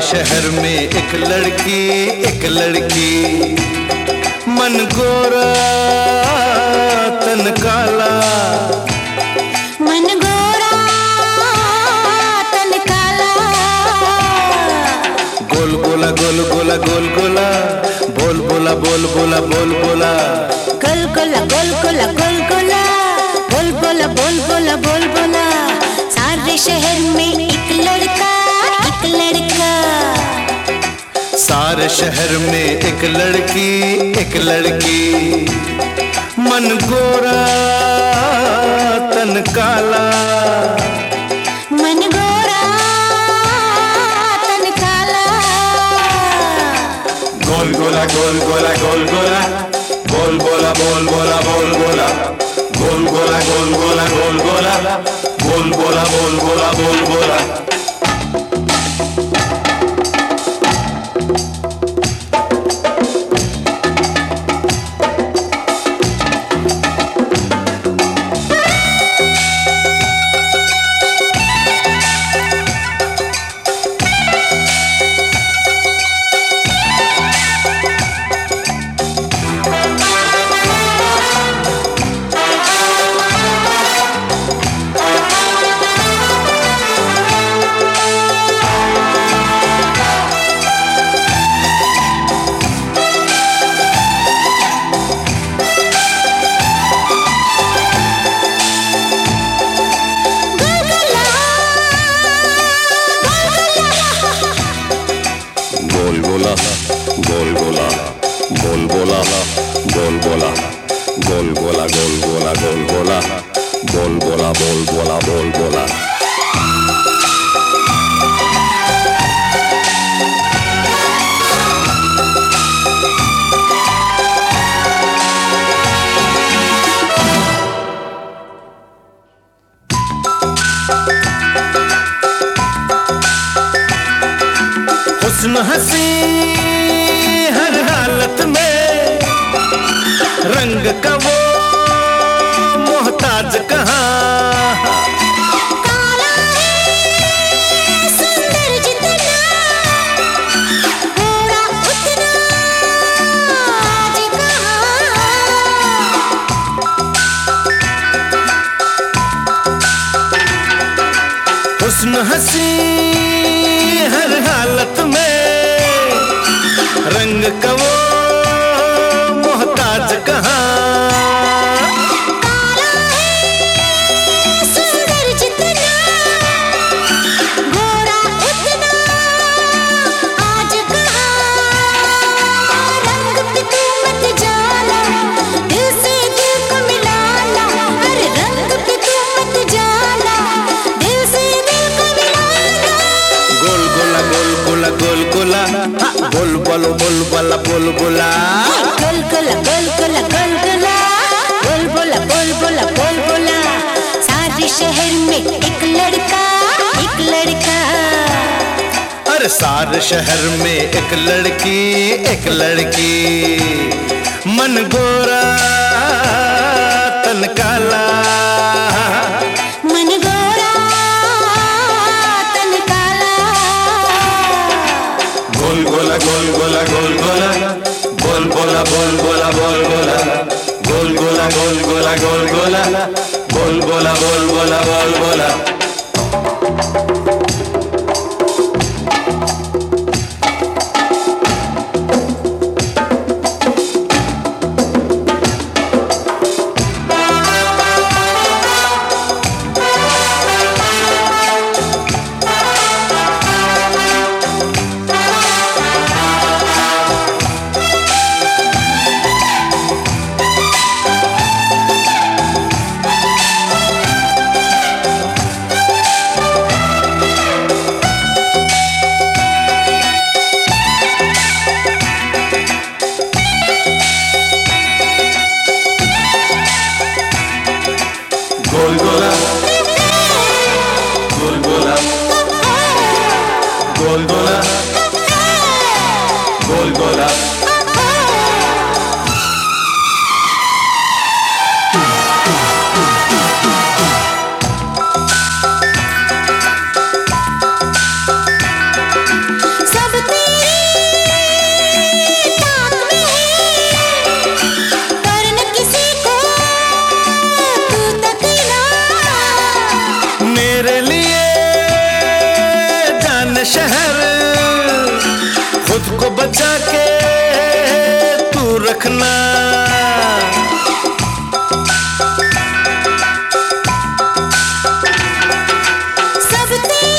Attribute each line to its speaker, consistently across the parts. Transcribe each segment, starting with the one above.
Speaker 1: शहर में एक लड़की, मन गोरा तन काला,
Speaker 2: मन गोरा तन काला।
Speaker 1: गोल गोला गोल गोला गोल गोला, बोल बोला बोल बोला बोल बोला,
Speaker 2: गोल गोला गोल गोला गोल गोला, बोल बोला बोल बोला बोल बोला। सारे शहर में एक लड़का, एक लड़का।
Speaker 1: सारे शहर में एक लड़की, मन गोरा तन काला,
Speaker 2: मन गोरा तन काला।
Speaker 1: गोल गोला गोल गोला गोल गोला, बोल बोला बोल बोला बोल बोला, गोल गोला गोल गोला गोल गोला, बोल बोला बोल बोला बोल बोला। गोल गोला बोल बोला गोल बोला, गोल गोला गोल गोला गोल गोला, बोल बोला बोल बोला बोल बोला। हुस्न हसी हर हालत में, रंग का वो मोहताज कहाँ।
Speaker 2: काला है सुंदर जितना, गोरा उतना आज कहाँ।
Speaker 1: हुस्न हसी हर हालत में, रंग का वो मोहताज कहाँ।
Speaker 2: काला है सुंदर जितना, गोरा उतना आज कहाँ। रंग पे तू मत जाना, दिल से दिल को मिलाना। हर रंग पे तू मत जाना, दिल से दिल को मिलाना।
Speaker 1: गोल गोला गोल गोला गोल गोला, बोल बोलो बोल बोला बोल बोला,
Speaker 2: गोल गोला गोल गोला गोल गोला, बोल बोला बोल बोला बोल बोला। सारे शहर में एक लड़का, एक लड़का।
Speaker 1: अरे सारे शहर में एक लड़की, मन गोरा तन काला,
Speaker 2: मन गोरा तन काला।
Speaker 1: गोल गोला गोल गोला गोल गोला, बोल बोला बोल बोला बोल बोला, गोल गोला गोल गोला गोल गोला, बोल बोला बोल बोला बोल बोला। रखना।
Speaker 2: सब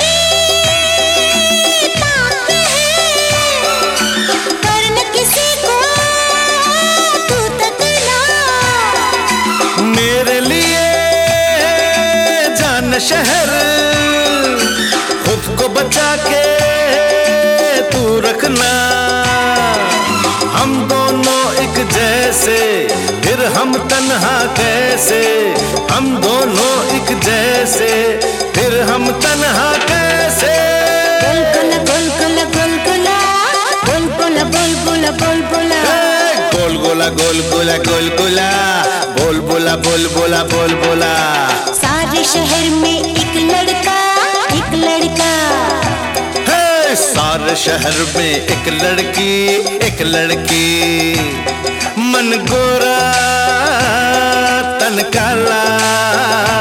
Speaker 2: तेरी बात है, पर न किसी को तू तकना।
Speaker 1: मेरे लिए जान शहर, खुद को बचा के तू रखना। हम दोनों एक जैसे, फिर हम तन्हा कैसे। हम दोनों एक जैसे, फिर हम तन्हा कैसे।
Speaker 2: गोलगोला गोलगोला गोलगोला, गोलगोला बुलबुला बुलबुला।
Speaker 1: गोलगोला गोलगोला गोलगोला, बुलबुला बुलबुला बुलबुला।
Speaker 2: सारे शहर में एक लड़का, एक लड़का।
Speaker 1: सारे शहर में एक लड़की, एक लड़की। मन गोरा तन काला,